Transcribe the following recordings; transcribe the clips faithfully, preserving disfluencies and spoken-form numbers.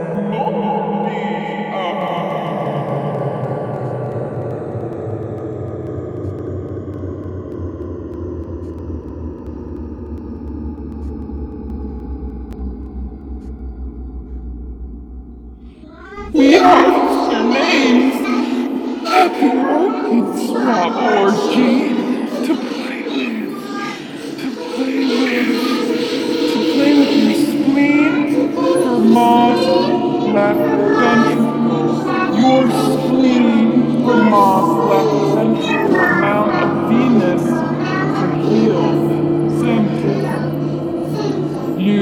We asked your names at the orchid swap orgy to play with, to play with, to play with your spleen for moth left ventricle, your spleen for moth left ventricle, amount of Venus for heel, same thing. You,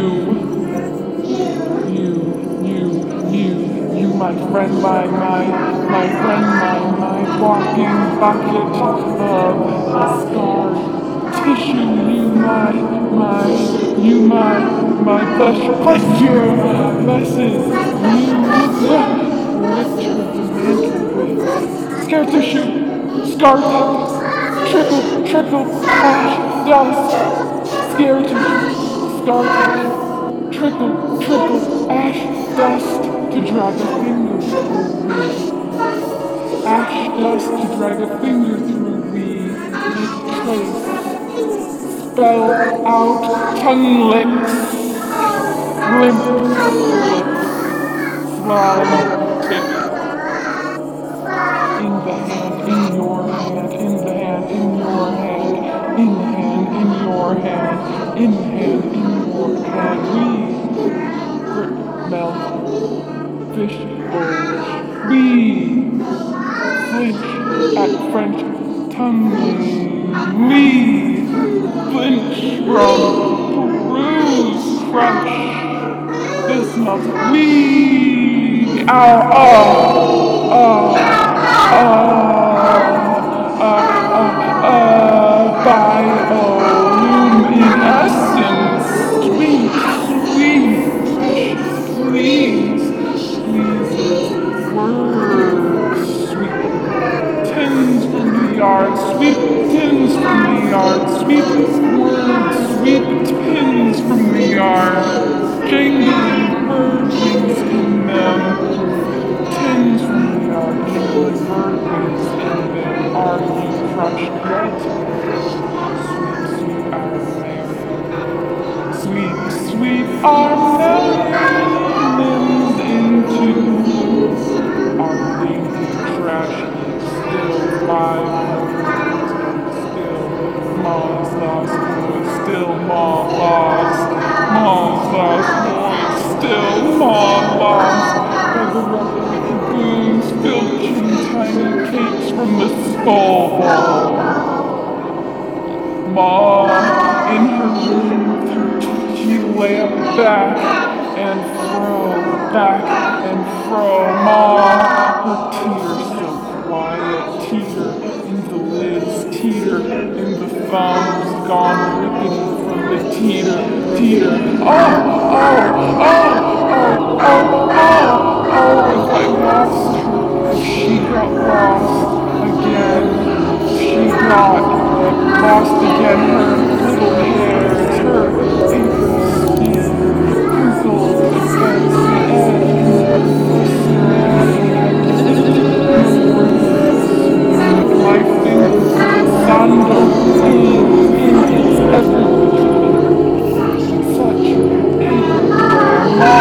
you, you, you, you, my friend, my, my, my friend, my, my walking bucket of scarred tissue, you, my, my, you, my, my flesh, pleasure, blesses, you, Richard the mantle with scar tissue, scar trickle, trickle, ash, dust, scare tissue, scar tissue. Trickle, trickle, ash, dust to drag a finger through me. Ash, dust to drag a finger through me. Trace. Spell out tongue licks. Limp lips. Slime tip. In the hand, in your hand, in the hand, in your hand, in the hand, in your hand, in the hand, in your hand. We grip mouth fish bulge. We flinch at French tongue. We flinch from Peru's crunch. This mouth. We ow oh oh oh uh uh uh bioluminescence. Sweet, sweet, please, please, words, sweet tins from the yard, sweet tins from the yard, sweet words, sweet pins from the yard, jingling bird wings in them, tins from the yard, jingling bird wings in them. Are you crushed yet? Sweet, sweet are limbs into our dainty trash, still live, still mom's lost boy, still mom lost, mom's lost boy, still mom lost, by the rubber baboons filching tiny cakes from the skull hole. Mom in her room. She lay up back and fro, back and fro. Ma, her teeter so quiet, teeter in the lids, teeter in the thumbs, gone ripping from the teeter, teeter. Oh, oh, oh, oh, oh, oh, oh, if I lost her, if she got lost again, if she got lost again, her little hairs, her apron. Such a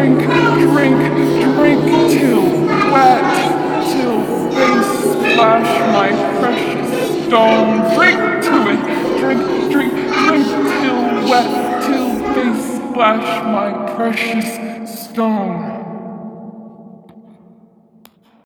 drink, drink, drink till wet, till they splash my precious stone. Drink to it, drink, drink, drink till wet, till they splash my precious